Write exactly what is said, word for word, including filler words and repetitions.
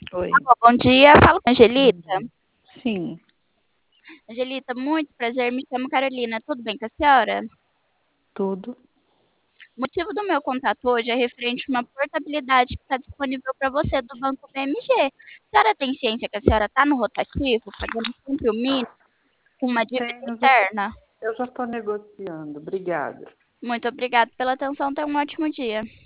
Oi. Alô, bom dia. Falo com a Angelita. Uhum. Sim, Angelita, muito prazer. Me chamo Carolina. Tudo bem com a senhora? tudo. O motivo do meu contato hoje é referente a uma portabilidade que está disponível para você do Banco B M G. A senhora tem ciência que a senhora está no rotativo, pagando sempre o mínimo, com uma dívida Tenho, já- interna? eu já estou negociando. Obrigada. Muito obrigada pela atenção. Tenha um ótimo dia.